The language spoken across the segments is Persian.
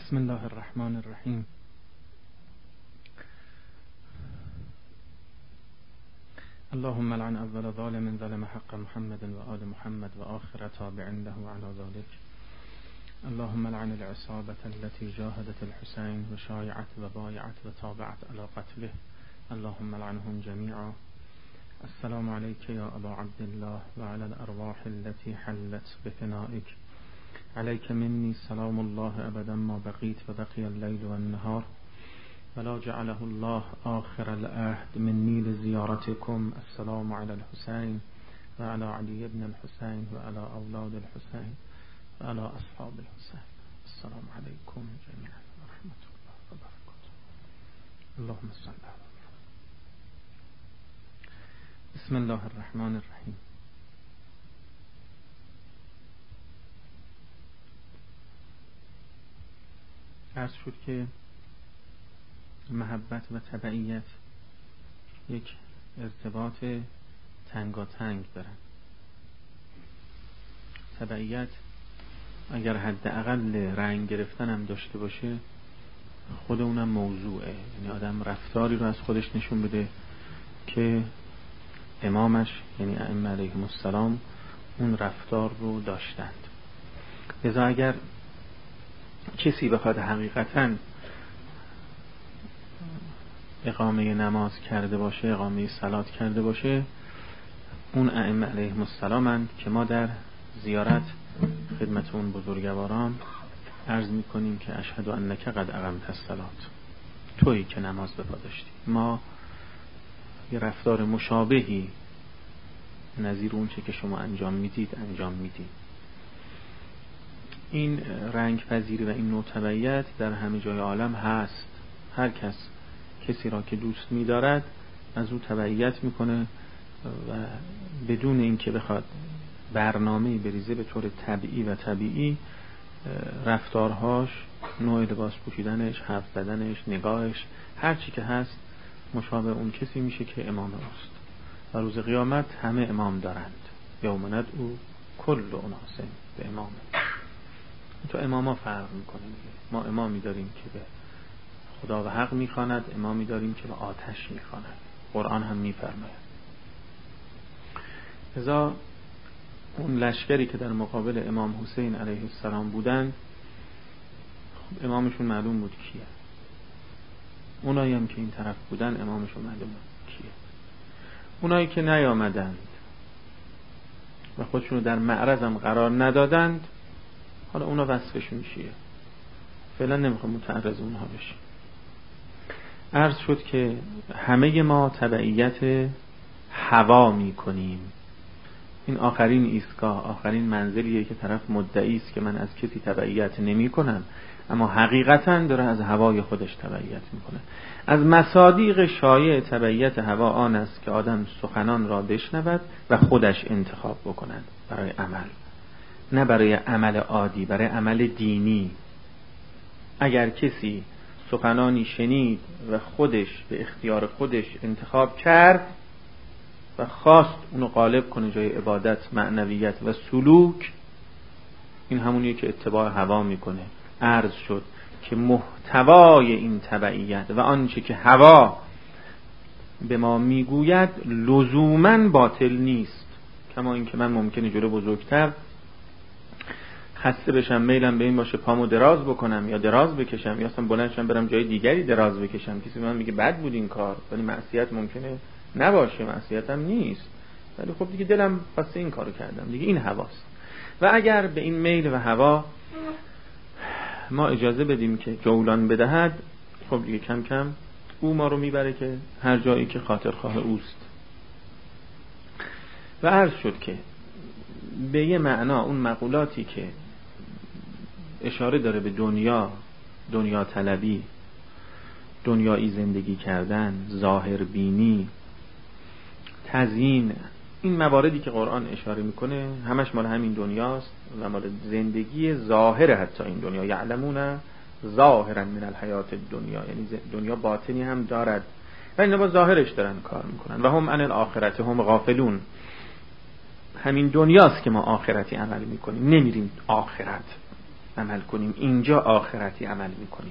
بسم الله الرحمن الرحیم. اللهم لعن اول ظالم ظلم حق محمد و آل محمد و آخر تابع له على ذلك. اللهم لعن العصابة التي جاهدت الحسين و شایعت و بایعت و تابعت على قتله. اللهم لعنهم جميعا. السلام عليك يا أبا عبد الله وعلى الأرواح التي حلت بفنائك. عليك مني سلام الله أبدا ما بقيت وبقي الليل والنهار، ولا جعله الله آخر العهد مني لزيارتكم. السلام على الحسين وعلى علي بن الحسين وعلى أولاد الحسين وعلى أصحاب الحسين. السلام عليكم جميعا ورحمة الله وبركاته. اللهم صل على محمد. بسم الله الرحمن الرحیم. عرض شد که محبت و تبعیت یک ارتباط تنگاتنگ دارن. تبعیت اگر حداقل رنگ گرفتن هم داشته باشه، خود اونم موضوعه. یعنی آدم رفتاری رو از خودش نشون بده که امامش یعنی ائمه علیهم السلام اون رفتار رو داشتند. لذا اگر کسی بخواد حقیقتاً اقامه نماز کرده باشه، اقامه صلات کرده باشه، اون ائمه علیهم السلامند که ما در زیارت خدمت اون بزرگواران عرض میکنیم که اشهد انک قد اقمت الصلات، تویی که نماز به پا داشتی. ما یه رفتار مشابهی نظیر اون چه که شما انجام میدید انجام میدید. این رنگ پذیری و این نوع تبعیت در همه جای عالم هست. هر کسی را که دوست می‌دارد از او تبعیت میکنه و بدون اینکه بخواد برنامه‌ای بریزه به طور طبیعی و طبیعی رفتارهاش، نوع لباس پوشیدنش، حرف زدنش، نگاهش، هر چی که هست مشابه اون کسی میشه که امام اوست. و روز قیامت همه امام دارند. یوم ندعو کل اناس به امام. تو اماما فرق میکنه دیگه. ما امامی داریم که به خدا و حق میخواند، امامی داریم که به آتش میخواند. قرآن هم میفرماید. لذا اون لشکری که در مقابل امام حسین علیه السلام بودن، خب امامشون معلوم بود کیه. اونایی هم که این طرف بودن امامشون معلوم بود کیه. اونایی که نیامدند و خودشونو در معرضم قرار ندادند، حالا اونا وصفشون چیه؟ فعلا نمیخوام متعرض اونها بشیم. عرض شد که همه ما تبعیت هوا میکنیم. این آخرین ایستگاه، آخرین منزلیه که طرف مدعی است که من از کسی تبعیت نمی کنم، اما حقیقتا داره از هوای خودش تبعیت میکنه. از مصادیق شایع تبعیت هوا آن است که آدم سخنان را بشنود و خودش انتخاب بکند برای عمل، نه برای عمل عادی، برای عمل دینی. اگر کسی سخنانی شنید و خودش به اختیار خودش انتخاب کرد و خواست اونو غالب کنه جای عبادت، معنویت و سلوک، این همونیه که اتباع هوا میکنه. عرض شد که محتوای این تبعیت و آنچه که هوا به ما میگوید لزوماً باطل نیست. کما اینکه من ممکنه جلو بزرگتر خسته بشم، میلم به این باشه پامو دراز بکنم یا دراز بکشم، یا اصلا بلند شم برم جای دیگری دراز بکشم. کسی من میگه بد بود این کار، ولی معصیت ممکنه نباشه، معصیت هم نیست، ولی خب دیگه دلم خواسته این کارو کردم، دیگه این هواست. و اگر به این میل و هوا ما اجازه بدیم که جولان بدهد، خب دیگه کم کم او ما رو میبره که هر جایی که خاطرخواه اوست. و عرض شد که به یه معنا اون مقولاتی که اشاره داره به دنیا طلبی، دنیایی زندگی کردن، ظاهر بینی، تزیین، این مواردی که قرآن اشاره میکنه همش مال همین دنیاست و مال زندگی ظاهر حتی این دنیا. یعلمون ظاهرا من الحیات الدنیا، یعنی دنیا باطنی هم دارد و اینا با ظاهرش دارن کار میکنن. و هم عن الاخرت هم غافلون. همین دنیاست که ما آخرتی عمل میکنیم، نمیریم آخرت. عمل کنیم، اینجا آخرتی عمل میکنیم.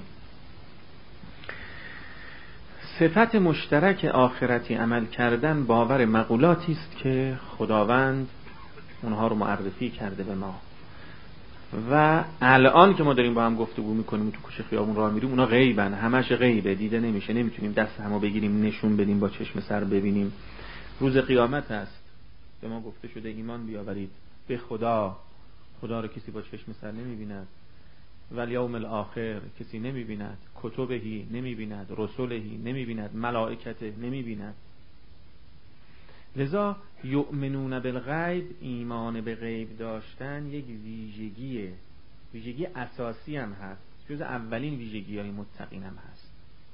صفت مشترک آخرتی عمل کردن باور مقولاتی است که خداوند اونها رو معرفی کرده به ما و الان که ما داریم با هم گفتگو میکنیم تو کوچه خیابون راه میریم، اونا غیبن، همش غیبه، دیده نمیشه، نمیتونیم دست همو بگیریم نشون بدیم با چشم سر ببینیم. روز قیامت هست، به ما گفته شده ایمان بیاورید به خدا رو کسی با چشم سر نمیبیند، ولی یوم الاخر کسی نمیبیند، کتبهی نمیبیند، رسولهی نمیبیند، ملائکته نمیبیند. لذا یؤمنون بالغیب، ایمان به غیب داشتن یک ویژگی اساسی هم هست، جز اولین ویژگی های متقین هم هست.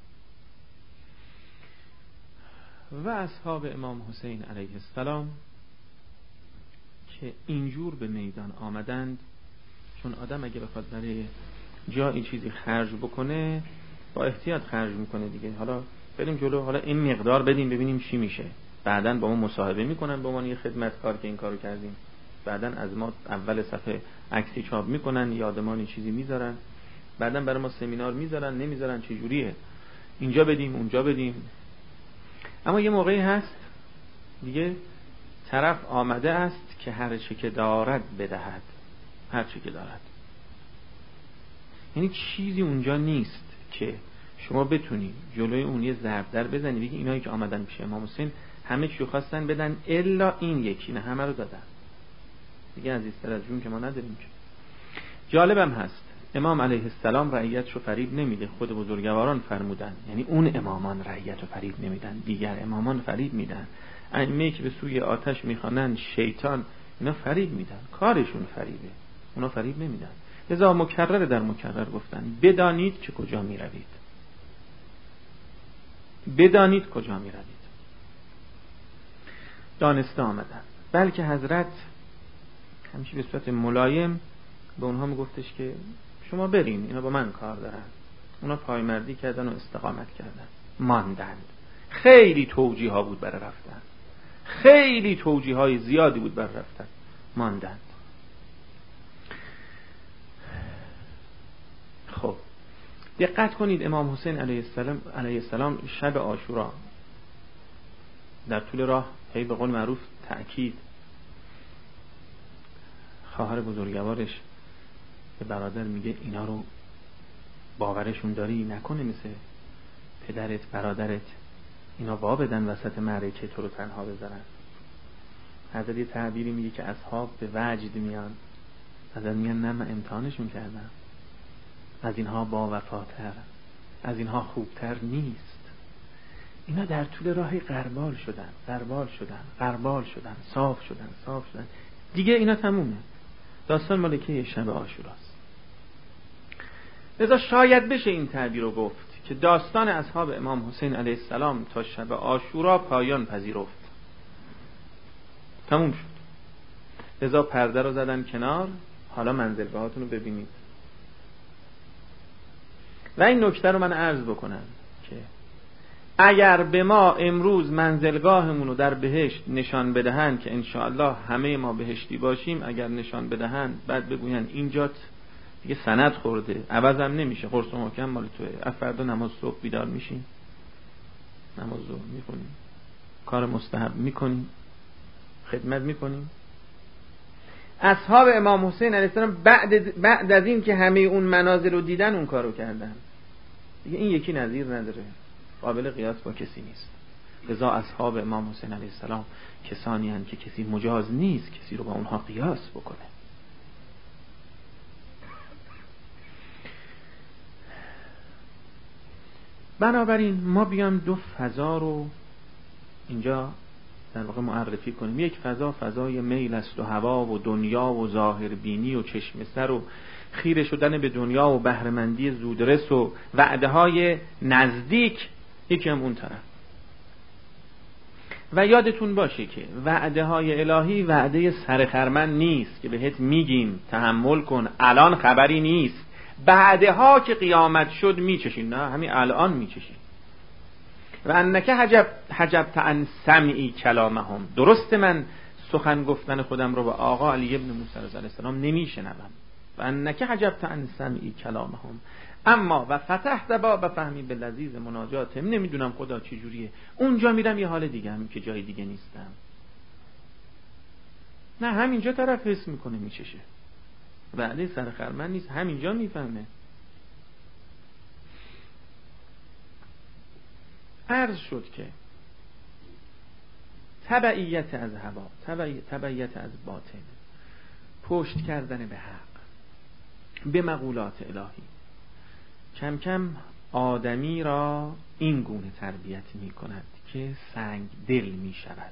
و اصحاب امام حسین علیه السلام که اینجور به میدان آمدند، چون آدم اگه بخواد برای جایی چیزی خرج بکنه با احتیاط خرج میکنه دیگه. حالا بریم جلو، حالا این مقدار بدیم ببینیم چی میشه. بعدن با ما مصاحبه میکنن به عنوان یه خدمتکار که این کارو کردیم، بعدن از ما اول صفحه عکسی چاپ میکنن، یادمانی چیزی میذارن، بعدن برای ما سمینار میذارن، نمیذارن، چه جوریه، اینجا بدیم اونجا بدیم. اما یه موقعی هست دیگه طرف آمده است که هر چه که دارد بدهد، هر چه که دارد. یعنی چیزی اونجا نیست که شما بتونی جلوی اون یه ضرب در بزنی بگی اینایی که آمدن پیش امام حسین همه چیو خواستن بدن الا این یکی، نه همه رو دادن دیگه. عزیزتر از جون که ما نداریم. که جالبم هست امام علیه السلام رعیتشو فریب نمیده، خود بزرگواران فرمودن، یعنی اون امامان رعیتو فریب نمیدن، دیگر امامان فریب میدن. ائمه‌ای که به سوی آتش میخوانن شیطان، اینا فریب میدن، کارشون فریبه، اونا فریب نمیدن. لذا مکرر در مکرر گفتن بدانید که کجا میروید، بدانید کجا میروید. دانسته آمدن. بلکه حضرت همیشه به صورت ملایم به اونها میگفتش که شما برین، اینا با من کار دارن. اونا پایمردی کردن و استقامت کردن، ماندند. خیلی توجیه ها بود برای رفتن، خیلی توجیه های زیادی بود برای رفتن، ماندند. خب دقت کنید، امام حسین علیه السلام شب عاشورا در طول راه هی به قول معروف تأکید، خواهر بزرگوارش به برادر میگه اینا رو باورشون داری، نکنه مثل پدرت برادرت اینا وا بدن وسط معرکه تو رو تنها بذارن. حضرت یه تعبیری میگه که اصحاب به وجد میان، حضرت میگن نه من امتحانشون کردم، از اینها با وفاتر، از اینها خوبتر نیست. اینا در طول راهی غربال شدن، صاف شدن دیگه، اینا تمومه. داستان مالکه شب عاشوراست. لذا شاید بشه این تعبیر رو گفت که داستان اصحاب امام حسین علیه السلام تا شب عاشورا پایان پذیرفت، تموم شد. لذا پرده رو زدن کنار، حالا منزلگاهاتون رو ببینید. و این نکته رو من عرض بکنم که اگر به ما امروز منزلگاهمون رو در بهشت نشان بدهن که انشاءالله همه ما بهشتی باشیم، اگر نشان بدهن بعد بگوین اینجات دیگه سند خورده، عوضم نمیشه، قرص و محکم مال توه، فردا نماز صبح بیدار میشیم، نماز ظهر میکنیم، کار مستحب میکنیم، خدمت میکنیم. اصحاب امام حسین علیه السلام بعد از این که همه اون منازل رو دیدن اون کارو کردن دیگه. این یکی نظیر نداره، قابل قیاس با کسی نیست. لذا اصحاب امام حسین علیه السلام کسانی هستند که کسی مجاز نیست کسی رو با اونها قیاس بکنه. بنابراین ما بیام دو فضا رو اینجا در واقع معرفی کنیم. یک فضای میل است و هوا و دنیا و ظاهر بینی و چشم سر و خیره شدن به دنیا و بهره‌مندی زودرس و وعده های نزدیک، یکی هم اون طرف. و یادتون باشه که وعده های الهی وعده سرخرمن نیست که بهت میگیم تحمل کن الان خبری نیست، بعدها که قیامت شد میچشین، نه همین الان میچشین. و انک حجبت عن سمعی کلامهم، درست من سخن گفتن خودم رو به آقا علی ابن موسی علیه السلام نمیشنوم، و انک عجبت عن سمعی کلامهم، اما و فتحت باب فهمی به لذیذ مناجاتهم. نمیدونم خدا چه جوریه، اونجا میرم یه حال دیگه هم که جای دیگه نیستم. نه همینجا طرف حس میکنه میچشه، بعد سرخرمن نیست، همینجا میفهمه. عرض شد که تبعیت از هوا، تبعیت از باطل، پشت کردن به حق، به مقولات الهی، کم کم آدمی را این گونه تربیت می کند که سنگ دل می شود.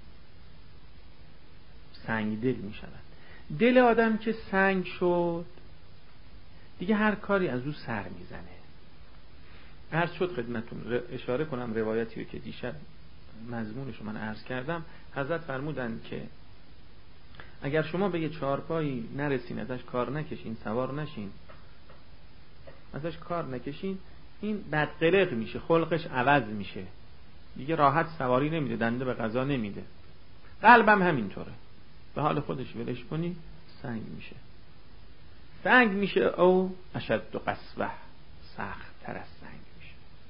سنگ دل می شود. دل آدم که سنگ شد دیگه هر کاری از او سر می زنه. عرض شد خدمتون، اشاره کنم روایتی رو که دیشب مضمونش رو من عرض کردم. حضرت فرمودند که اگر شما به یه چارپایی نرسین، ازش کار نکشین، سوار نشین، ازش کار نکشین، این بدقلق میشه، خلقش عوض میشه، دیگه راحت سواری نمیده، دنده به غذا نمیده. قلبم همینطوره، به حال خودش ولش کنی سنگ میشه. سنگ میشه او اشد و قسوه، سخت تر از سنگ میشه.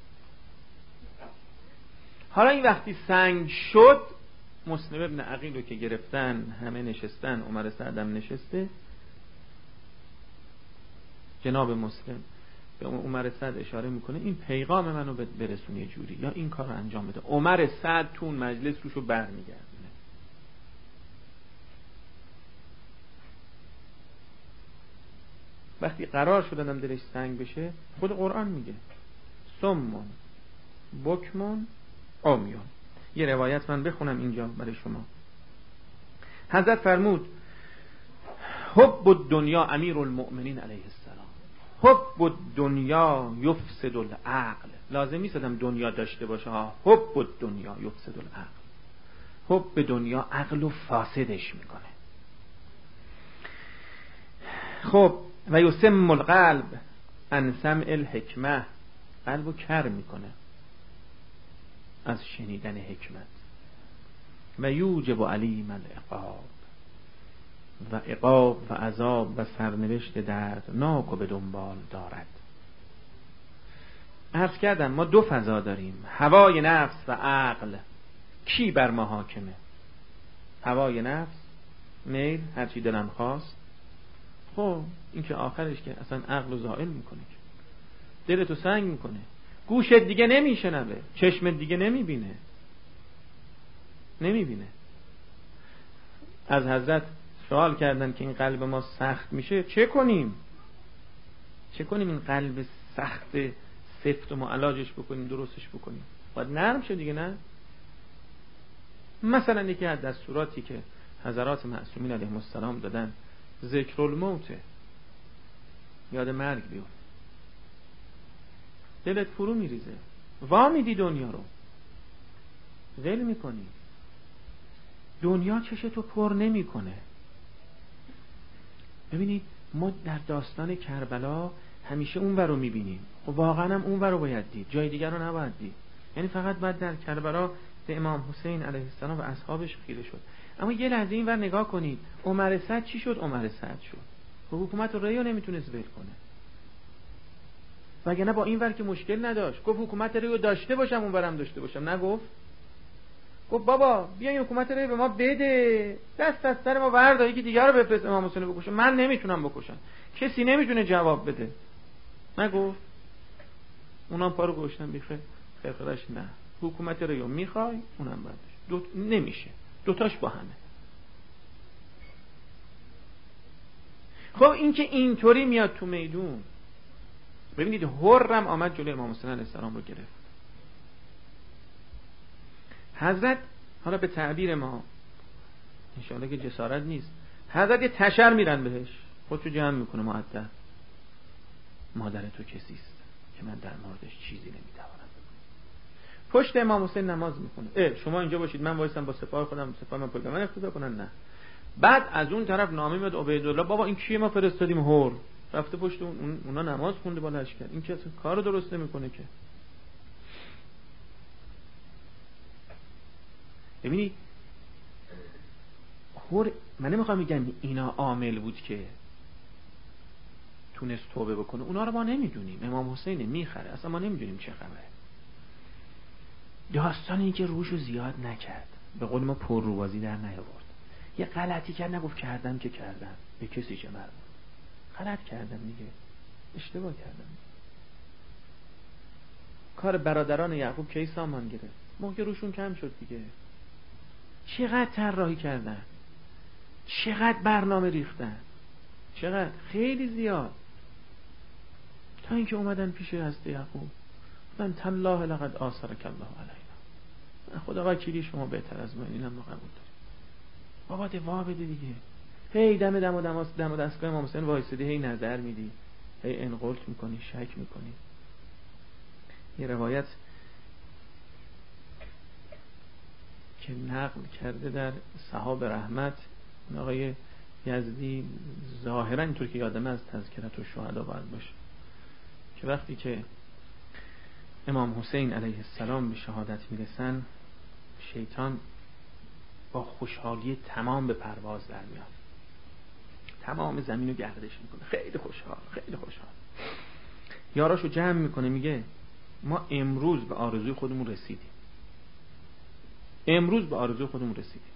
حالا این وقتی سنگ شد، مسلم ابن عقیل رو که گرفتن، همه نشستن، عمر سعدم نشسته، جناب مسلم به عمر سعد اشاره میکنه این پیغام منو برسون یه جوری، یا این کار رو انجام بده. عمر سعد تو اون مجلس روشو برمیگردونه. وقتی قرار شد آدم دلش سنگ بشه، خود قرآن میگه سمون بکمون عمیون. یه روایت من بخونم اینجا برای شما. حضرت فرمود حب الدنیا امیر المؤمنین علیه السلام، حب الدنیا یفسد العقل. لازم نیست آدم دنیا داشته باشه ها. حب الدنیا یفسد العقل، حب دنیا عقلو فاسدش میکنه. خب و یسم القلب عن سمع الحکمه، قلبو کر میکنه از شنیدن حکمت. و یوجب علیم العقاب، و عقاب و عذاب و سرنوشت دردناک و به دنبال دارد. عرض کردم ما دو فضا داریم، هوای نفس و عقل. کی بر ما حاکمه؟ هوای نفس، میل، هرچی دلم خواست. خب این که آخرش که اصلا عقل رو زائل میکنه، دلتو سنگ میکنه، گوشت دیگه نمیشنوه، چشمت دیگه نمیبینه. از حضرت سوال کردن که این قلب ما سخت میشه چه کنیم این قلب سخت سفت و ما علاجش بکنیم، درستش بکنیم؟ باید نرم شه دیگه. نه مثلا یکی از دستوراتی که حضرات معصومین علیهم السلام دادن ذکر الموت، یاد مرگ بیفت، دلت فرو میریزه، وا میدی دنیا رو، ول میکنی، دنیا چشتو پر نمیکنه. ببینید ما در داستان کربلا همیشه اون ور رو میبینیم، و واقعا هم اون ور رو باید دید، جای دیگر رو نباید دید. یعنی فقط باید در کربلا به امام حسین علیه السلام و اصحابش خیره شد. اما یه لحظه این ور نگاه کنید، عمر سعد چی شد؟ عمر سعد شد و حکومت ریو نمیتونست ول کنه، وگرنه با این ور که مشکل نداشت. گفت حکومت ریو داشته باشم اون ورم داشته باشم، نگفت؟ گفت بابا بیا این حکومت ریو به ما بده، دست از سر ما وردا، یکی دیگر رو بفرست امام حسین رو بکشه، من نمیتونم بکشم، کسی نمیتونه جواب بده. نگفت؟ اونم پارو گوشتن بیخه خرخرش. نه، حکومت ریو میخوای اونم باید نمیشه، دوتاش با همه. خب این که اینطوری میاد تو میدون، ببینید هرم آمد جلوی امام حسین علیه السلام رو گرفت. حضرت، حالا به تعبیر ما انشاءالله که جسارت نیست، حضرت یه تشر میرن بهش، خودشو جمع میکنه مؤدب، مادر تو کسیست که من در موردش چیزی نمیتوانم. پشت امام حسین نماز میخونه. شما اینجا باشید، من وایسم با سپاه خودم، سپاه من پشت من اقتدا کنن؟ نه. بعد از اون طرف نامه میاد عبیدالله، بابا این کیه ما فرستادیم هور، رفته پشت اونا نماز خونده با لشکر، این که کارو درست نمیکنه که. ببینید هور، من نمیخوام میگم اینا عامل بود که تونست توبه بکنه، اونا رو ما نمیدونیم. امام حسین میخره، اصلا ما نمیدونیم چه خبره. داستان این که روشو زیاد نکرد، به قول ما پر روبازی در نیاورد. یه غلطی کرد، نگفت کردم که کردم، به کسی چه مربوط، غلط کردم دیگه، اشتباه کردم. کار برادران یعقوب کی سامان گرفت؟ موقع روشون کم شد دیگه. چقدر طراحی کردن، چقدر برنامه ریختن، چقدر، خیلی زیاد، تا اینکه اومدن پیش حضرت یعقوب گفتن تالله لقد آثرک الله علینا، خدا وکیلی شما بهتر از من، اینم ما قبول داریم. بابا دوا بده دیگه. هی دم و دستگاه امام حسین وایسادی، هی نظر میدی، هی انقلت میکنی، شک میکنی. یه روایت که نقل کرده در صحاب رحمت آقای یزدی، ظاهرا اینطور که یادم از تذکرت الشهدا باید باشه، که وقتی که امام حسین علیه السلام به شهادت میرسن، شیطان با خوشحالی تمام به پرواز در میاد، تمام زمین رو گردش میکنه، خیلی خوشحال، خیلی خوشحال. یاراشو جمع میکنه، میگه ما امروز به آرزوی خودمون رسیدیم، امروز به آرزوی خودمون رسیدیم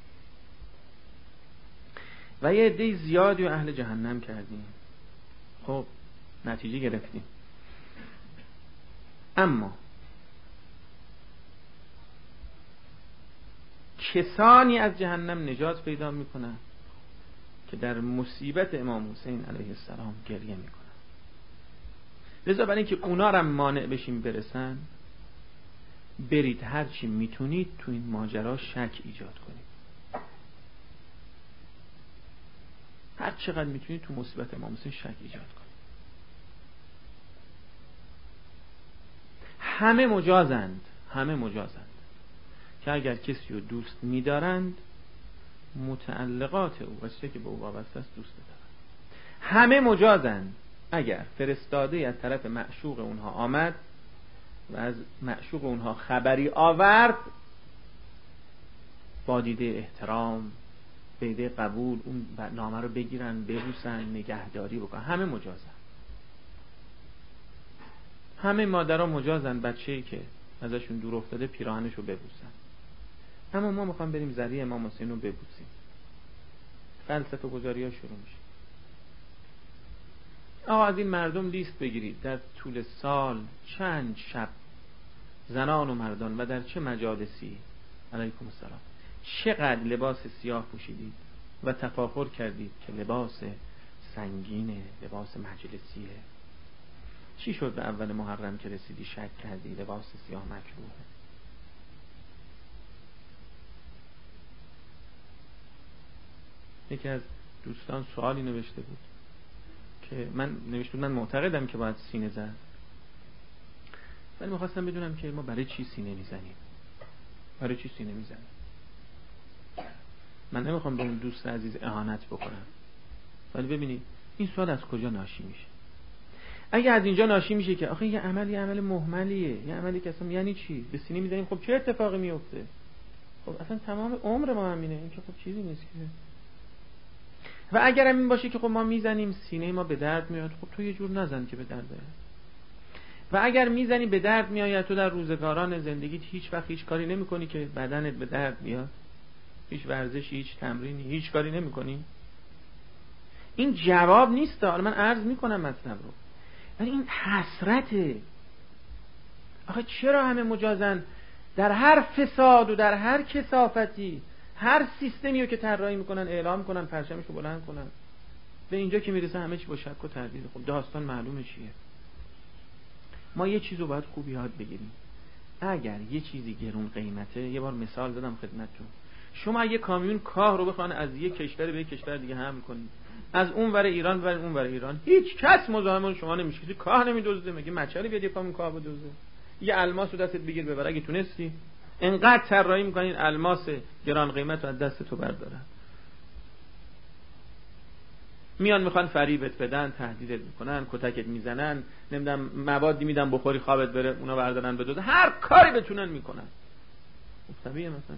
و یه عده زیادی و اهل جهنم کردیم. خب نتیجه گرفتیم، اما کسانی از جهنم نجات پیدا میکنن که در مصیبت امام حسین علیه السلام گریه میکنن. لذا برای اینکه اونا را مانع بشیم برسن، برید هرچی میتونید تو این ماجرا شک ایجاد کنید، هر چقدر میتونید تو مصیبت امام حسین شک ایجاد کنید. همه مجازند که اگر کسی رو دوست می‌دارند، متعلقات او و چیزی که به او وابسته است دوست بدارند. همه مجازند اگر فرستاده از طرف معشوق اونها آمد و از معشوق اونها خبری آورد، با دیده احترام، به دیده قبول اون نامه رو بگیرن، ببوسن، نگهداری بکنن. همه مجازن. همه مادرها مجازن بچه‌ای که ازشون دور افتاده پیراهنش رو ببوسن. اما ما میخوام بریم ذریع امام حسین رو ببوسیم. فلسفه گذاری ها شروع میشه. آقا از این مردم لیست بگیرید در طول سال چند شب زنان و مردان و در چه مجالسی، علیکم السلام، چقدر لباس سیاه پوشیدید و تفاخر کردید که لباس سنگینه، لباس مجلسیه. چی شد به اول محرم که رسیدی شک کردی لباس سیاه مکروهه؟ یکی از دوستان سوالی نوشته بود که من معتقدم که باید سینه زد، ولی میخواستم بدونم که ما برای چی سینه میزنیم، برای چی سینه میزنیم. من نمیخوام به اون دوست عزیز اهانت بکنم، ولی ببینید این سوال از کجا ناشی میشه. اگه از اینجا ناشی میشه که آخه یه عمل مهملیه، یه عملی که اصلا یعنی چی به سینه میزنیم، خب چه اتفاقی میفته؟ خب اصلا تمام عمر ما همینه، این که خب چیزی نیست که. و اگر هم این باشه که خب ما میزنیم سینه ما به درد میاد، خب تو یه جور نزن که به درد بیاد. و اگر میزنی به درد میاد، تو در روزگاران زندگیت هیچ وقت هیچ کاری نمیکنی که بدنت به درد بیاد، هیچ ورزشی، هیچ تمرینی، هیچ کاری نمیکنی. این جواب نیست. حالا من عرض میکنم مطلب رو، ولی این حسرته. آخه چرا همه مجازن در هر فساد و در هر کثافتی، هر سیستمی رو که طراحی میکنن اعلام کنن، پرچمش رو بلند کنن، به اینجا که میرسه همه چی با شک و تردید. خب داستان معلومه چیه. ما یه چیز رو باید خوب یاد بگیریم. اگر یه چیزی گرون قیمته، یه بار مثال دادم خدمتتون، شما اگه کامیون کاه رو بخوان از یک کشور به یک کشور دیگه حمل کنید، از اون ور ایران و اون ور ایران، هیچ کس مزاحم شما نمیشه. کسی کاه نمیدزده، مگه مچالی بیاد یه کامیون کاه بدزده؟ یه الماس رو دستت بگیر ببر اگه تونستی. انقدر طراحی میکنین الماس گران قیمت رو از دست تو بردارن. میان میخوان فریبت بدن، تهدیدت میکنن، کتکت میزنن، نمیدونم موادی میدن بخوری خوابت بره، اونا بردارن بدزدن، هر کاری بتونن میکنن. طبیعیه. مثلا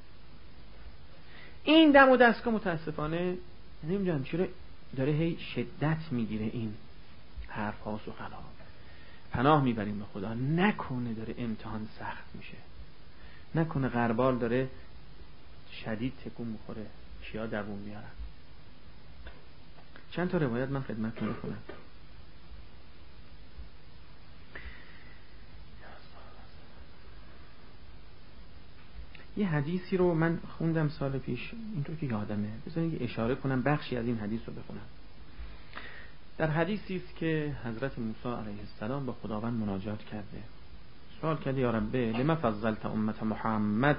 این دم و دستگاه متاسفانه نمیدونم چرا داره هی شدت میگیره. این حرف ها سخن ها. پناه میبریم به خدا نکنه داره امتحان سخت میشه، نکنه غربال داره شدید تکون میخوره، کیا دووم میارن. چند تا روایت من خدمتتون میکنم. یه حدیثی رو من خوندم سال پیش، اینطور که یادمه، بذارید اشاره کنم بخشی از این حدیث رو بخونم. در حدیثی است که حضرت موسی علیه السلام با خداوند مناجات کرده، سوال کرده یا رب لما فضلت امت محمد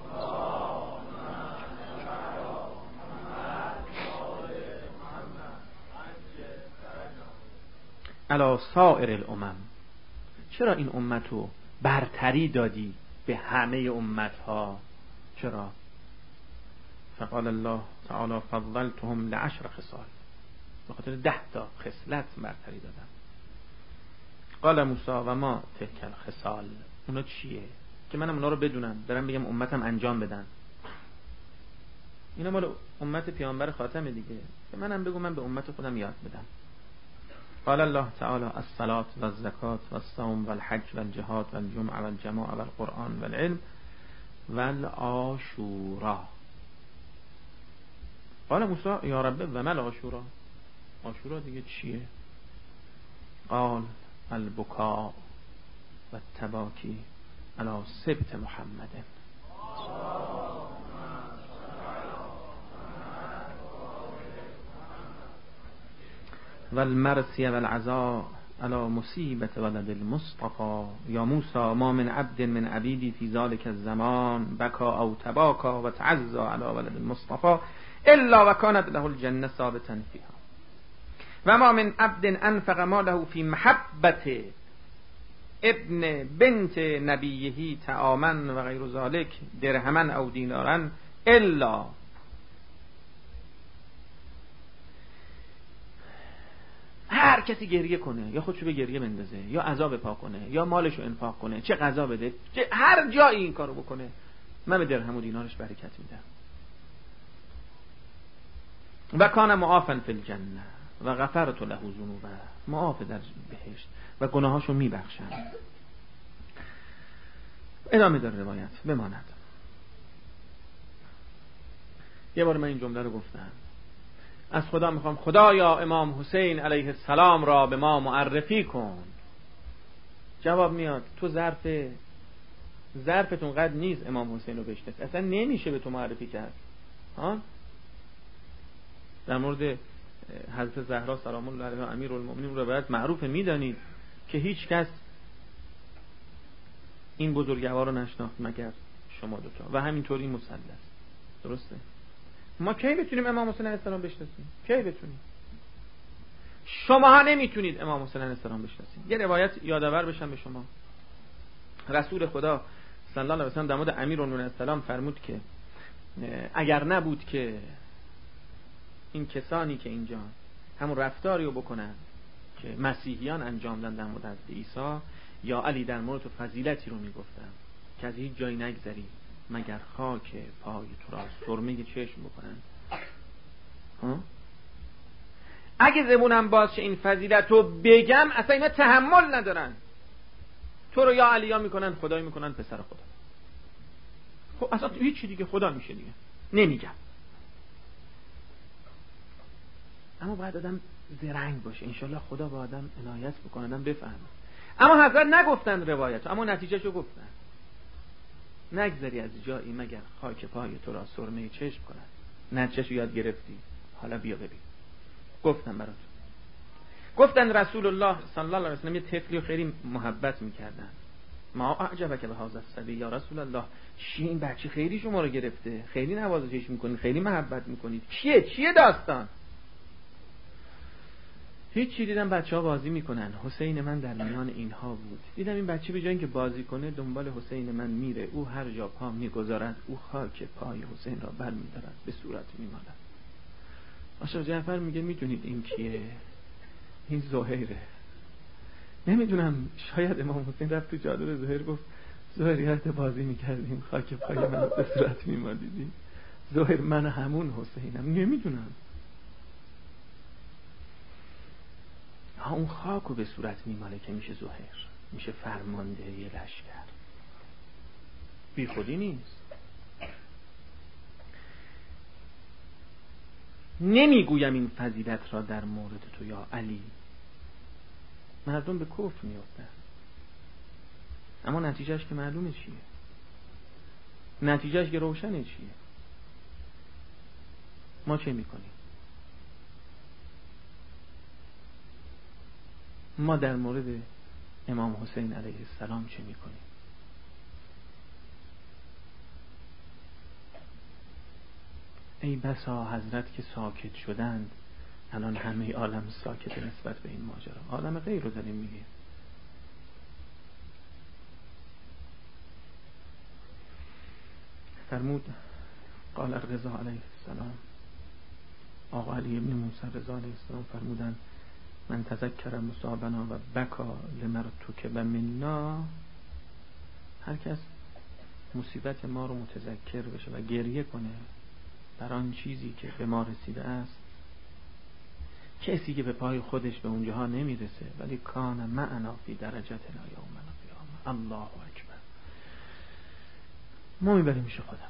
علی سائر الامم، چرا این امت رو برتری دادی به همه امت ها؟ چرا؟ فقال الله تعالی فضلتهم ل10 خصال، به خاطر 10 تا خصلت برتری دادم. قال موسی و ما تلک الخصال، اونا چیه که منم اونا رو بدونم برم بگم امتم انجام بدن؟ اینا مال امت پیامبر خاتمه دیگه، که منم بگم من به امت خودم یاد بدم. قال الله تعالی الصلاة والزکات والصوم والحج والجهاد والجمعة والجماعة والقرآن والعلم والعاشورا. قال موسی یا رب و ما العاشورا، عاشورا دیگه چیه؟ قال البکاء والتباکی علی سبط محمد. والمرثی والعزاء على مصیبت ولد المصطفى یا موسی ما من عبد من عبیدی فی ذلک الزمان بکا او تباکا و تعزى على ولد المصطفى الا و کانت له الجنه ثابتا فیها و ما من عبد انفق ماله فی محبت ابن بنت نبیه تعاما و غیر ذلك درهما او دینارا الا. هر کسی گریه کنه یا خودشو به گریه بندازه یا عذاب پا کنه یا مالشو انفاق کنه، چه غذا بده، چه هر جایی این کارو بکنه، من به درهم و دینارش برکت میدم. و کان معافا فی الجنه و غفرت له ذنوبه، معاف در بهشت و گناهاشو میبخشم. ادامه داره روایت، بماند. یه بار من این جمله رو گفتم، از خدا میخوام خدایا امام حسین علیه السلام را به ما معرفی کن. جواب میاد تو ظرفتون قد نیست امام حسین رو بشناسی، اصلا نمیشه به تو معرفی کرد. ها؟ در مورد حضرت زهرا سلام الله علیها امیرالمومنین روایت معروف، میدانید که هیچ کس این بزرگوار رو نشناخت مگر شما دوتا و همینطوری مثلث. درسته؟ ما کی بتونیم امام حسین علیه السلام بشناسیم؟ کی بتونیم؟ شماها نمیتونید امام حسین علیه السلام بشناسید. یه روایت یادآور بشم به شما. رسول خدا صلی الله علیه و سلم در مورد امیرالمومنین علیه السلام فرمود که اگر نبود که این کسانی که اینجا همون رفتاری رو بکنن که مسیحیان انجام دادن در مورد حضرت عیسی، یا علی در مورد فضیلتی رو میگفتن که از هیچ جایی نگذری مگر خاک پای تو را سرمه چشم بکنن. اگه زبونم باز شه این فضیلت رو بگم اصلا اینا تحمل ندارن، تو رو یا علی ها میکنن خدای میکنن پسر خدا. خب اصلا هیچ چی دیگه خدا میشه دیگه، نمیگم. اما باید آدم زرنگ باشه، انشالله خدا با آدم عنایت بکنه، آدم بفهمه. اما حضرت نگفتن روایت، اما نتیجهشو گفتن، نگذری از جایی مگر خاک پای تو را سرمه چشم کنن. نتیجهشو یاد گرفتی، حالا بیا ببین. گفتم برات، گفتن رسول الله صلی الله علیه و سلم یه طفلی رو خیلی محبت میکردن. ما اعجبک به هذا الصبی یا رسول الله، چی این بچه خیلی شما رو گرفته، خیلی نوازشش میکنید، خیلی محبت میکنید، چیه داستان؟ هیچی، دیدم بچه‌ها بازی میکنن، حسین من در میان اینها بود. دیدم این بچه به جای اینکه بازی کنه دنبال حسین من میره، او هر جا پا میگذارد او خاک پای حسین را بر میدارد، به صورت میماند. آشا جعفر میگه میدونید این کیه؟ این زهیره. نمیدونم، شاید امام حسین رفت تو چادر زهیر گفت زهیریت بازی میکردیم، خاک پای من به صورت میمالیدیم. زهیر من همون حسینم، نمیدونم. اون خاکو به صورت میماله که میشه ظهر، میشه فرمانده یه لشکر. بی خودی نیست. نمیگویم این فضیلت را در مورد تو یا علی. مردم به کفر میافتن، اما نتیجهش که معلومه چیه، نتیجهش که روشنه چیه. ما چه میکنیم؟ ما در مورد امام حسین علیه السلام چه میکنیم؟ ای بسا حضرت که ساکت شدند، الان همه عالم ساکت نسبت به این ماجرا. عالم غیر رو داریم میگیم. فرمود قال رضا علیه السلام، آقا علی ابن موسی رضا علیه السلام فرمودند من تذکر مصابنا و بکا لمرتک و منا، هر کس مصیبت ما رو متذکر بشه و گریه کنه بر آن چیزی که به ما رسیده است، کسی که به پای خودش به اونجاها نمیرسه ولی کان معنا فی درجتنا یوم القیامه، الله اکبر، ما میبریم پیش خودمون،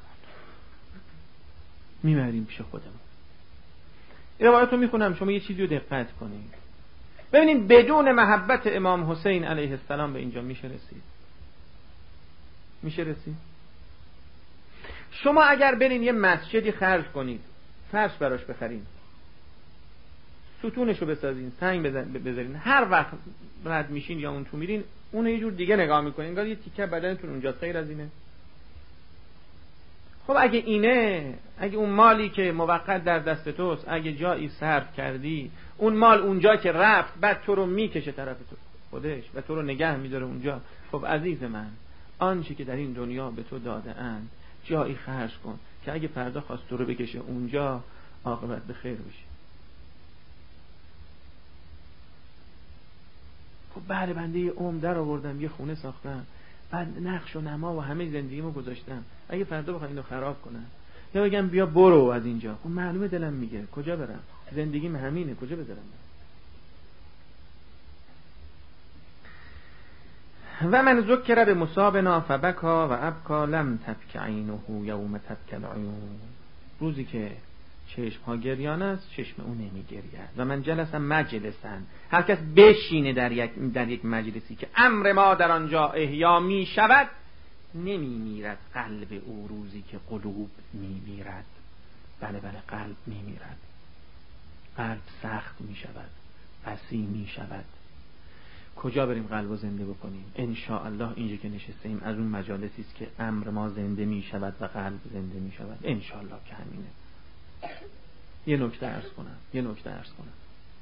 میبریم پیش خودمون. این روایت رو میخونم، شما یه چیزی رو دقت کنید ببینید بدون محبت امام حسین علیه السلام به اینجا میشه رسید؟ میشه رسید؟ شما اگر برین یه مسجدی خرج کنید، فرش براش بخرین، ستونشو بسازین، سنگ بذارین، هر وقت رد میشین یا اون تو میرین اون یه جور دیگه نگاه میکنین، انگار یه تیکه بدنتون اونجاست، غیر از اینه. خب اگه اینه، اگه اون مالی که موقت در دست توست اگه جایی صرف کردی، اون مال اونجا که رفت بعد تو رو میکشه طرف تو خودش و تو رو نگه میداره اونجا، خب عزیز من آنچه که در این دنیا به تو داده اند جایی خرج کن که اگه فردا خواست تو رو بکشه اونجا عاقبت به خیر بشه. خب بله بنده در آوردم، یه خونه ساختم، بعد نقش و نما و همه زندگیمو گذاشتم، اگه فردا بخوام اینو خراب کنم یا بگم بیا برو از اینجا، خب معلومه دلم میگه کجا برم، زندگیم همینه، کجا بذارم؟ و من ذکر به مصابنا فبکا و ابکا لم تبک عینه یوم تبک العیون، روزی که چشم ها گریان است چشم اون نمی گرید. و من جلسم مجلسن، هر کس بشینه در یک مجلسی که امر ما در آنجا احیا می شود، نمی میرد قلب او روزی که قلوب می میرد. بله قلب می میرد، قلب سخت می شود، قسی می شود. کجا بریم قلب زنده بکنیم؟ ان شاء الله اینجا که نشستیم از اون مجالسی است که امر ما زنده می شود و قلب زنده می شود. ان شاء الله که همینه. یه نکته عرض کنم.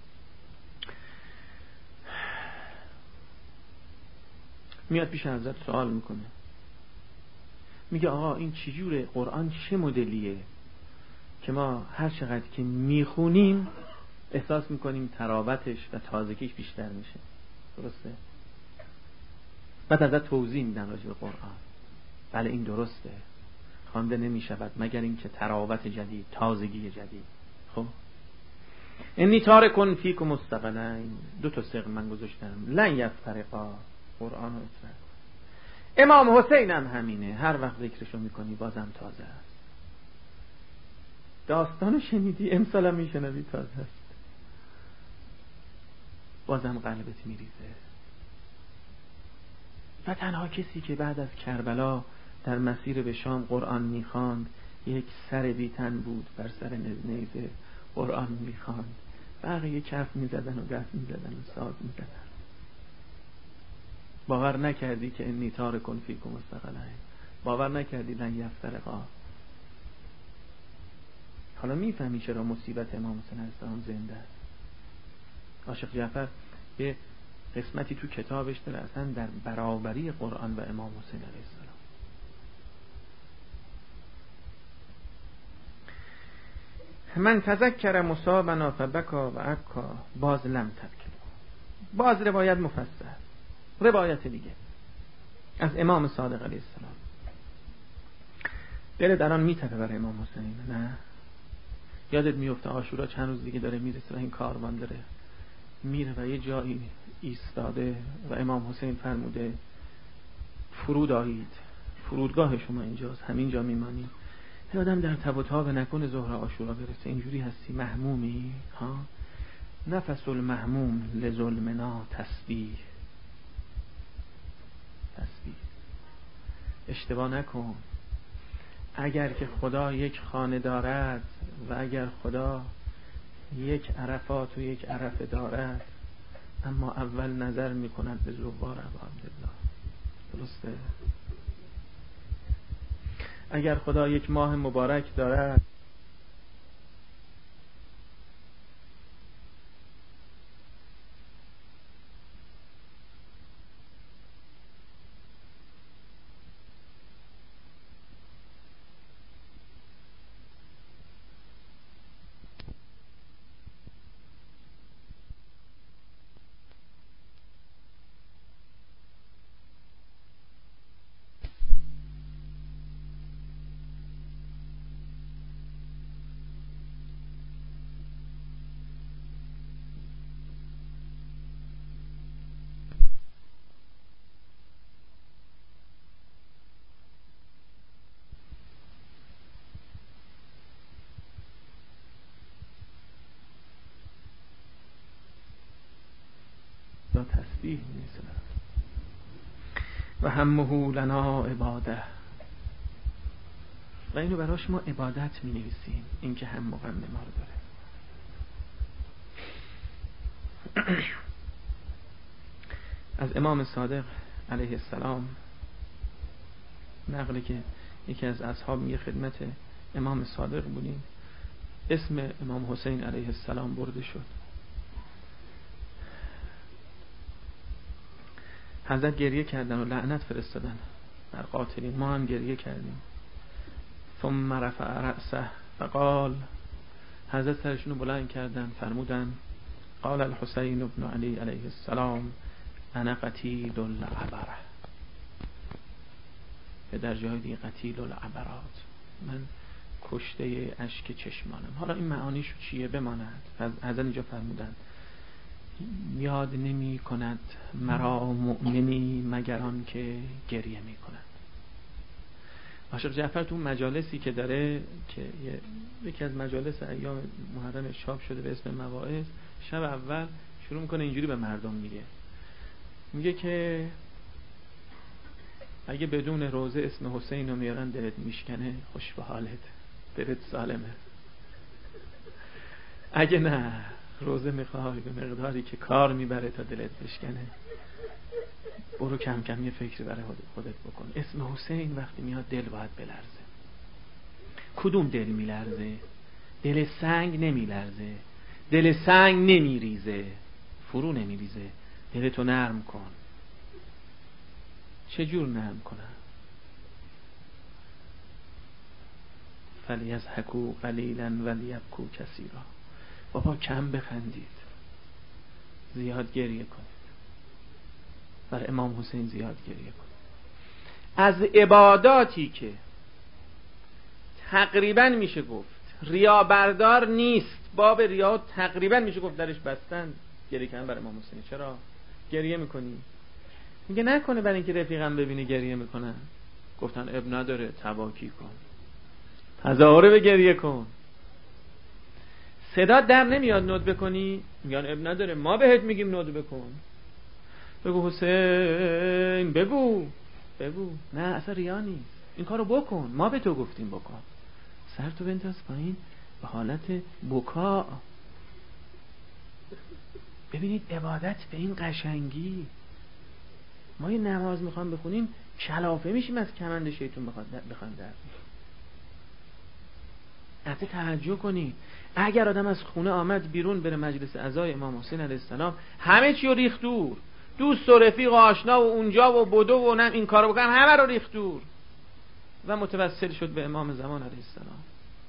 میاد پیش حضرت سوال میکنه، میگه آقا این چجوره؟ قرآن چه مدلیه که ما هر چقدر که میخونیم احساس میکنیم تراوتش و تازگیش بیشتر میشه؟ درسته؟ بعد ازت توضیح میدن راجع به قرآن. بله این درسته، خوانده نمیشود مگر اینکه تراوت جدید، تازگی جدید. خب انی تارکن فیکم الثقلین، دو تا ثقل من گذاشتم، لن یفترقا، قرآن و اطلاق. امام حسین هم همینه، هر وقت ذکرشو میکنی بازم تازه است. داستانو شنیدی، امسال هم میشنوی تازه است، بازم قلبت میریزه. و تنها کسی که بعد از کربلا در مسیر به شام قرآن میخواند یک سر بیتن بود، بر سر نیزه قرآن میخواند، بقیه کف میزدن و دست میزدن و ساز میزدن. باور نکردی که انی تارکن فیکم الثقلین، باور نکردی لن یفترقا. حالا میفهمی چرا مصیبت امام حسین علیه السلام زنده است. عاشق جعفر یه قسمتی تو کتابش داره اصلا در برابری قرآن و امام حسین علیه السلام. من تذکر مصابنا فبکا و ابکا باز لم تبکی. باز روایت مفصل، روایت دیگه از امام صادق علیه السلام. دل در آن میتپه برای امام حسین، نه؟ یادت میفته عاشورا چند روز دیگه داره میرسه و این کاروان داره میره و یه جایی ایستاده و امام حسین فرموده فرود آیید، فرودگاه شما اینجاست، همین جا میمانی. یه آدم در تب و تاب نکنه ظهر عاشورا برسه، اینجوری هستی محمومی ها. نفس المحموم لظلمنا تسبیح. اشتباه نکن. اگر که خدا یک خانه دارد و اگر خدا یک عرفات و یک عرفه دارد، اما اول نظر میکند به زوار عبادالله. درسته؟ اگر خدا یک ماه مبارک دارد، تسبیح نیست و همه لنا عباده، و اینو براش ما عبادت می نویسیم، این که هم غم ما رو داره. از امام صادق علیه السلام نقله که یکی از اصحاب میگه خدمت امام صادق بودیم، اسم امام حسین علیه السلام برده شد. حضرت گریه کردن و لعنت فرستادن بر قاتلین، ما هم گریه کردیم. ثم رفع رأسه فقال، حضرت سرشون رو بلند کردن فرمودن قال الحسین ابن علی علیه السلام انا قتیل العبره، در جای دیگه قتیل العبرات، من کشته اشک چشمانم. حالا این معانیشو چیه بماند. حضرت اینجا فرمودن یاد نمی کند مرا مؤمنی مگر آن که گریه می کند. عاشق جعفر تو مجالسی که داره، که یکی از مجالس ایام محرم چاپ شده به اسم مواعظ، شب اول شروع میکنه اینجوری به مردم میگه که اگه بدون روزه اسم حسین رو میارن دلت میشکنه، خوش به حالت، دلت سالمه. اگه نه روزه میخوای به مقداری که کار میبره تا دلت بشکنه، برو کم کم یه فکری برای خودت بکن. اسم حسین وقتی میاد دل باید بلرزه. کدوم دل میلرزه؟ دل سنگ نمیلرزه، دل سنگ نمیریزه، فرو نمیریزه. دلتو نرم کن. چجور نرم کنم؟ فلیضحکوا قلیلا ولیبکوا کثیرا. بابا کم بخندید، زیاد گریه کنید. بر امام حسین زیاد گریه کنید. از عباداتی که تقریبا میشه گفت ریا بردار نیست، باب ریا تقریبا میشه گفت درش بستن، گریه کردن بر امام حسین. چرا گریه میکنی؟ میگه نکنه برای اینکه رفیقم ببینه گریه میکنن. گفتن اب نداره، تواکی کن، تظاهر به گریه کن. صدا در نمیاد ندبه کنی، میگن اب نداره، ما بهت میگیم ندبه کن. بگو حسین، بگو نه اصلا ریا نیست، این کارو بکن، ما به تو گفتیم بکن. سر تو بنداز پایین به حالت بکا. ببینید عبادت به این قشنگی. ما یه نماز میخوام بخونیم کلافه میشیم از کمند شیطون بخوام در. حتی توجه کنید، اگر آدم از خونه آمد بیرون بره مجلس عزای امام حسین علیه السلام، همه چی رو ریخت دور، دوست و رفیق و آشنا و اونجا و بدو و نم این کارو بکنن، همه رو ریخت دور و متوسل شد به امام زمان علیه السلام.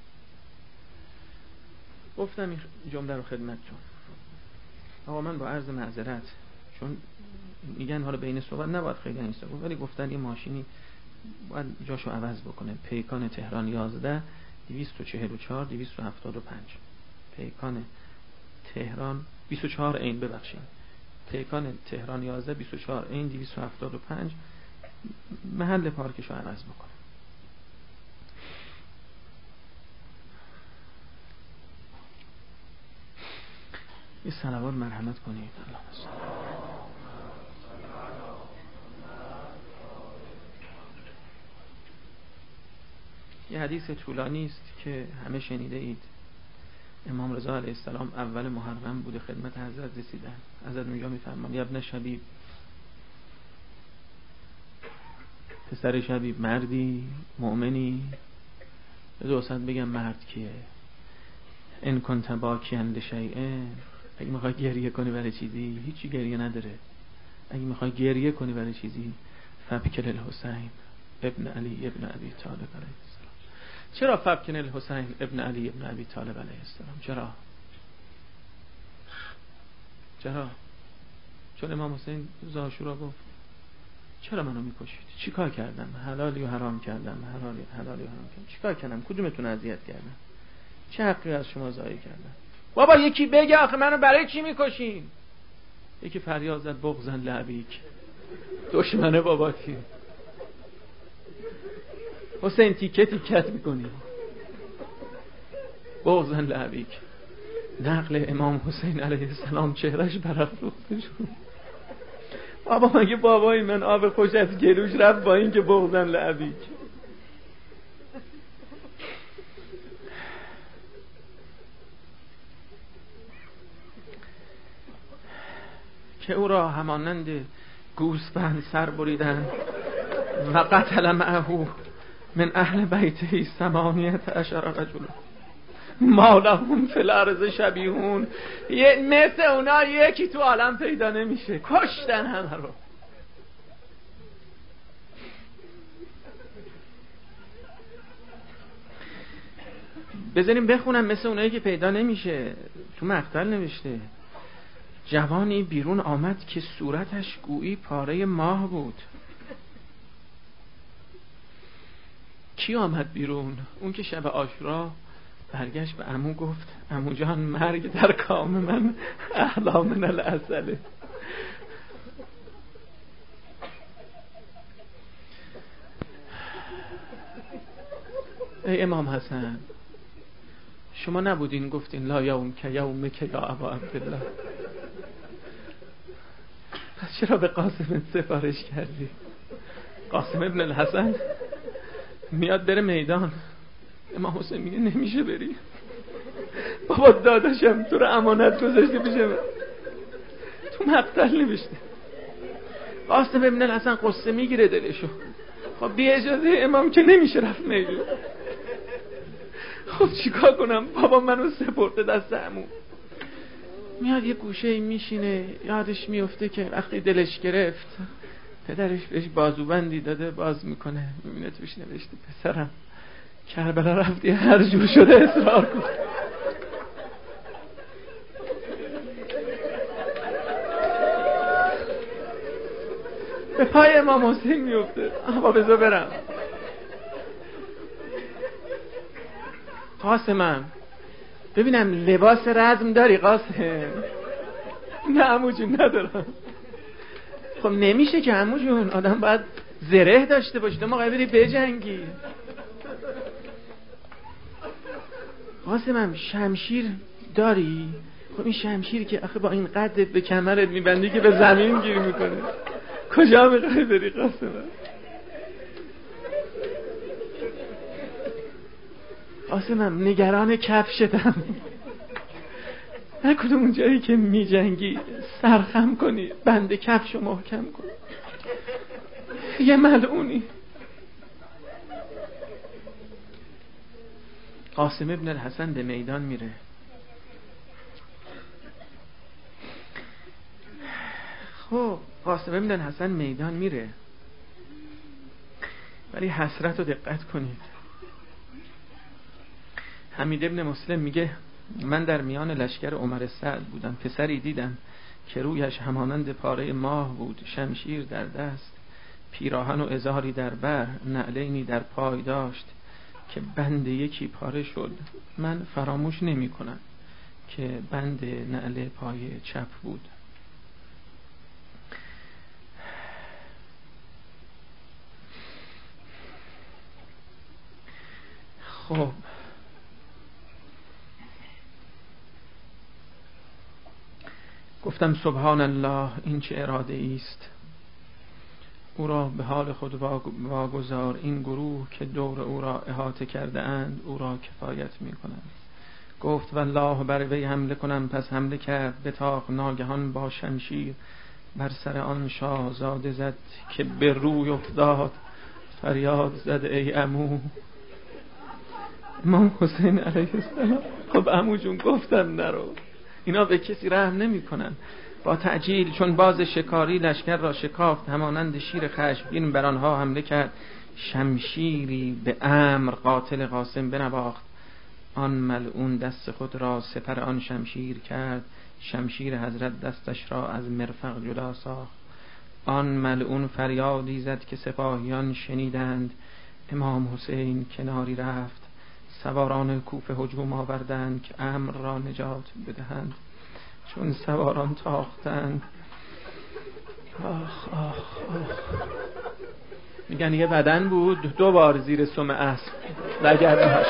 گفتم این جمله رو خدمتتون. آقا من با عرض معذرت، چون میگن حالا بین صحبت نباید خیلی اینستا گفت، ولی گفتن این ماشینی باید جاشو عوض بکنه. پیکان تهران 11 244 275. پیکان تهران 24 عین، ببخشید پیکان تهران 11 24 عین 275 محل پارکشو عوض بکنه. یه صلوات مرحمت کنید. یه حدیث طولانی است که همه شنیده اید. امام رضا علیه السلام اول محرم بوده، خدمت حضرت رسیدن. حضرت اونجا میفرمان یا ابن شبیب، پسر شبیب، مردی مؤمنی. دوست بگم مرد کیه؟ ان کنت باکیاً لشیء، اگه میخوای گریه کنی برای چیزی هیچی گریه نداره. اگه میخوای گریه کنی برای چیزی فبکل الحسین ابن علی ابن ابی طالب علیه السلام. چرا فبکل الحسین ابن علی ابن ابی طالب علیه السلام؟ چرا؟ چون امام حسین روز عاشورا گفت چرا منو میکشید؟ چی کار کردم؟ حلالی و حرام کردم، حلالی و حرام کردم. چی کار کردم؟ کدومتون اذیت کردم؟ چه حقی از شما ضایع کردم؟ بابا یکی بگه آخه منو برای چی میکشین؟ یکی فریاد زد بغضاً لابیک، دشمنه باباتی. حسین تیکه تیکت میکنی. بغضاً لابیک. نقل امام حسین علیه السلام چهرش برافروخته شد. بابا مگه بابای من آب خوش از گلوش رفت با این که بغضاً لابیک؟ که او را همانند گوسفند سر بریدند و قتل معه من اهل بیته 18 رجل ما لهم فی الارض شبیهون. مثل اونا یکی تو عالم پیدا نمیشه، کشتن همه رو. بذاریم بخونم مثل اونایی که پیدا نمیشه. تو مقتل نوشته جوانی بیرون آمد که صورتش گویی پاره ماه بود. کی آمد بیرون؟ اون که شب عاشورا برگشت به عمو گفت عمو جان مرگ در کام من احلی من العسل. ای امام حسن، شما نبودین گفتین لا یوم که یوم که یا ابا عبدالله؟ پس چرا به قاسم سفارش کردی؟ قاسم ابن الحسن میاد بره میدان، امام حسین میگه نمیشه بری. بابا داداشم تو رو امانت گذاشته پیش من، تو مقتل نوشته. قاسم ابن الحسن قصه میگیره دلشو. خب بی اجازه امام که نمیشه رفت میدان. خب چیکار کنم؟ بابا منو سپرده دست عمو. میاد یه گوشه میشینه، یادش میفته که وقتی دلش گرفت پدرش بهش بازوبندی داده، باز میکنه میبینه توش نوشته پسرم کربلا رفتی هر جور شده اصرار کن. به پای امام حسین میفته. آقا بذار برم. قاسمم ببینم لباس رزم داری قاسم؟ نه عمو جون ندارم. خب نمیشه که عمو جون، آدم باید زره داشته باشه، تو موقعی بری بجنگی. قاسمم شمشیر داری؟ خب این شمشیر که آخه با این قدت به کمرت میبندی که به زمین گیر میکنه، کجا میخوای بری قاسمم؟ قاسمم نگران کفشتم، نکنه اون جایی که میجنگی سرخم کنی بند کفشو محکم کن، یه ملعونی. قاسم ابن الحسن به میدان میره. خب قاسم ابن الحسن میدان میره، ولی حسرت رو دقت کنید. حمید ابن مسلم میگه من در میان لشکر عمر سعد بودم، پسری دیدم که رویش همانند پاره ماه بود، شمشیر در دست، پیراهن و ازاری در بر، نعلینی در پای داشت که بند یکی پاره شد. من فراموش نمی کنم که بند نعل پای چپ بود. خب گفتم سبحان الله، این چه اراده است. او را به حال خود واگذار، این گروه که دور او را احاطه کرده اند او را کفایت می کنند. گفت والله بر وی حمله کنم. پس حمله کرد، بتاق ناگهان با شمشیر بر سر آن شاهزاده زد که به روی افتاد، فریاد زد ای عمو. امام حسین علیه السلام خب عمو جون گفتم نرو. اینا به کسی رحم نمی کنن. با تعجیل چون باز شکاری لشکر را شکافت، همانند شیر خشمگین بر آنها حمله کرد. شمشیری به امر قاتل قاسم بنواخت. آن ملعون دست خود را سپر آن شمشیر کرد. شمشیر حضرت دستش را از مرفق جدا ساخت. آن ملعون فریادی زد که سپاهیان شنیدند. امام حسین کناری رفت. سواران کوفه هجوم آوردند که امر را نجات بدهند. چون سواران تاختند، آخ آخ آخ، میگن یه بدن بود 2 بار زیر سم اسب لگد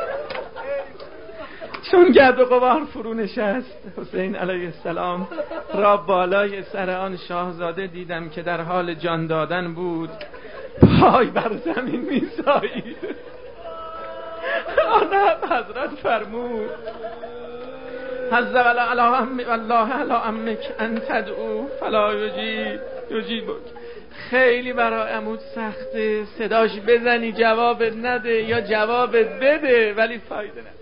چون گرد و غبار فرو نشست، حسین علیه السلام را بالای سر آن شاهزاده دیدم که در حال جان دادن بود، پای بر زمین میسایید. آن حضرت فرمود حضر والله علی عمک ان تدعو فلا یجیبک. خیلی برای عمود سخته، صداش بزنی جواب نده یا جواب بده ولی فایده نداره.